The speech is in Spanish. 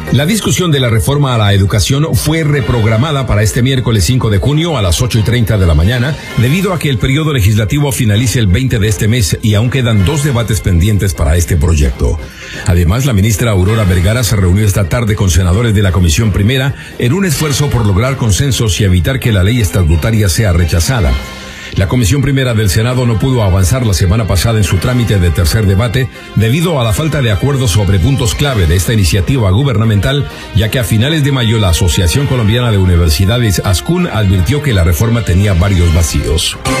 La discusión de la reforma a la educación fue reprogramada para este miércoles 5 de junio a las 8:30 de la mañana, debido a que el periodo legislativo finalice el 20 de este mes y aún quedan 2 debates pendientes para este proyecto. Además, la ministra Aurora Vergara se reunió esta tarde con senadores de la Comisión Primera en un esfuerzo por lograr consensos y evitar que la ley estatutaria sea rechazada. La Comisión Primera del Senado no pudo avanzar la semana pasada en su trámite de tercer debate debido a la falta de acuerdo sobre puntos clave de esta iniciativa gubernamental, ya que a finales de mayo la Asociación Colombiana de Universidades, ASCUN, advirtió que la reforma tenía varios vacíos.